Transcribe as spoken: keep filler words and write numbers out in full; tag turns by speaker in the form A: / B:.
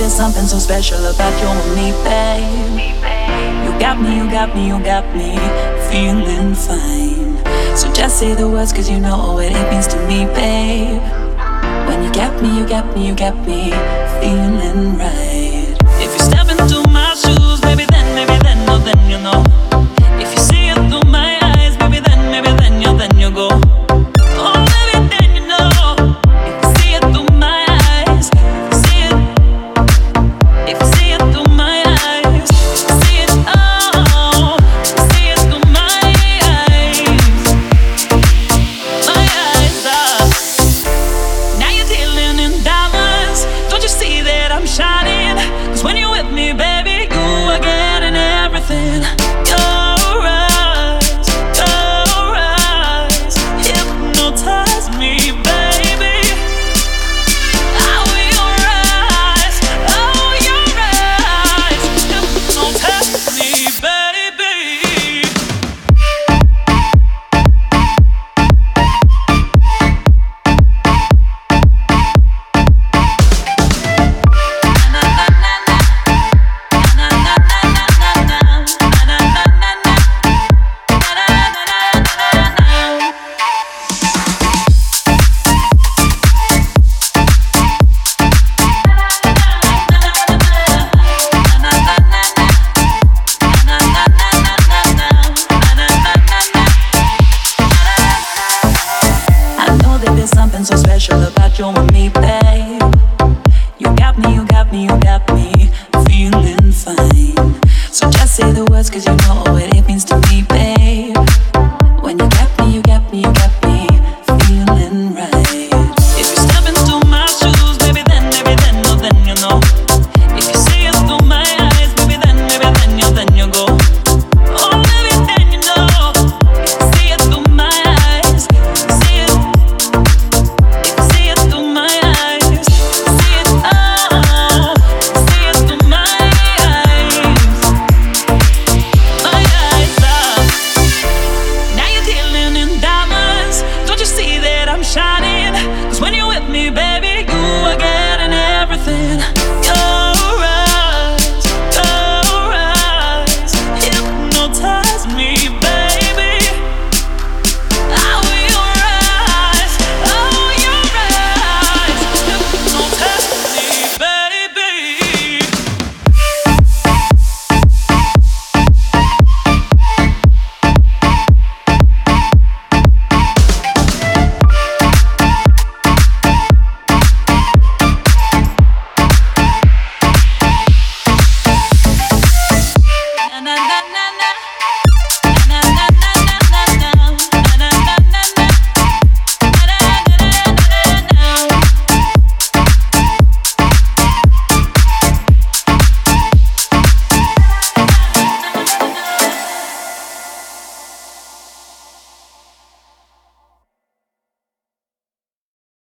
A: there's something so special about you and me, babe. You got me, you got me, you got me feeling fine. So just say the words, cause you know what it means to me, babe. When you got me, you got me, you got me feeling right. If you step into my shoes, maybe then, maybe then, no, then you know. If you see it through my eyes, maybe then, maybe then you, then you go. Oh, maybe then you know. If you see it through my eyes, if you see it, if you see it through my eyes, if you see it, oh, if you see it through my eyes, my eyes are. Now you're dealing in diamonds. Don't you see that I'm shining? Cause when you're with me, baby, you are getting everything. Your eyes, your eyes hypnotize me, baby. Oh, your eyes, oh, your eyes hypnotize me, baby. I know that there's something so special about you and me, babe. You got me, you got me, you got me feeling fine. So just say the words, cause you know